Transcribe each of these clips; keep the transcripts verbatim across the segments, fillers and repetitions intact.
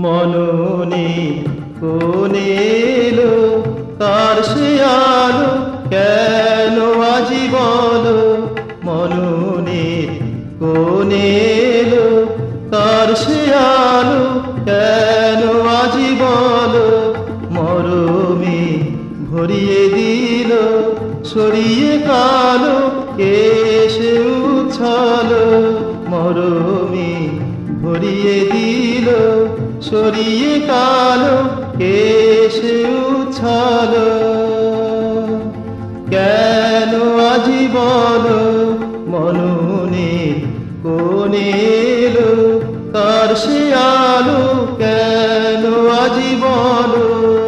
মননে কোনে এলো কার সে আলো কেন আজি বলো মননে কোনে এলো কার সে আলো কেন আজি বলো মরমে ভরিয়ে দিল সরিয়ে কালো কেসে উছালো মরমে ভরিয়ে দিল সরিয়ে কালো কেসে উছালো কেন আজি বলো মননে কোনে এলো কার সে আলো কেন আজি বলো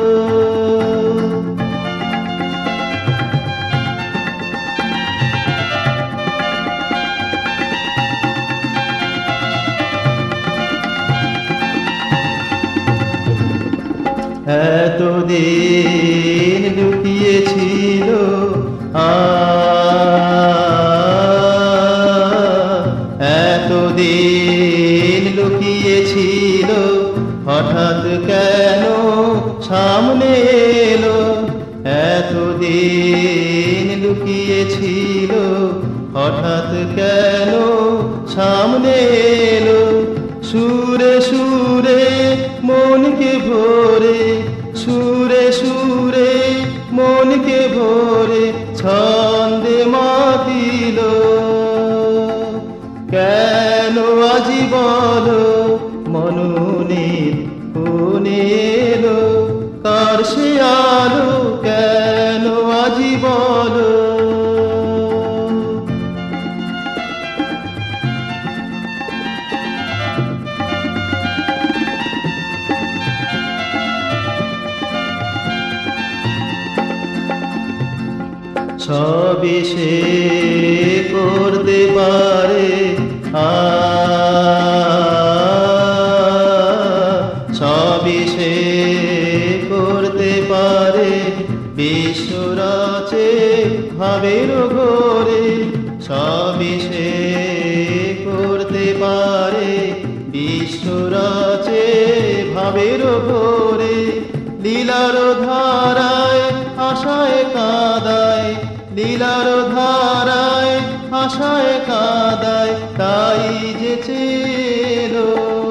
এতদিন লুকিয়েছিল আ এতদিন লুকিয়েছিল হঠাৎ কেন সামনে এলো এতদিন লুকিয়েছিল হঠাৎ কেন সামনে এলো সুরে সুরে মনকে ভরে সুরে সুরে মনকে ভরে ছন্দে মাতিল কেন আজি বলো মননে কোনে এলো কার সে আলো কেন আজি বলো সবই সে করতে পারে আ সবই সে করতে পারে বিশ্বরাচে ভাবের ঘরে সবই সে করতে পারে বিশ্বরাচে ভাবের ঘরে লীলার ধারায় আশায় কাদায় লীলার ধারায় আশায় কাদায় তাই যে চেলো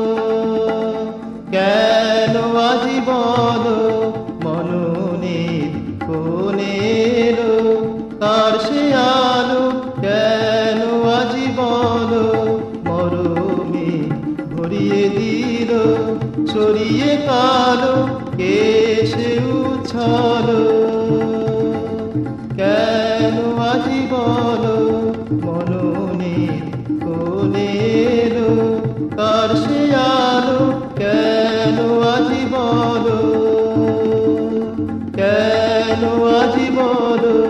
কেন আজি বলো মননে কোনে এলো কার সে আলো কেন আজি বলো মরমে ভরিয়ে দিল সরিয়ে কালো কেসে উছালো কেন আজি বলো মননে কোনে এলো কার সে আলো কেন আজি বলো কেন আজি বলো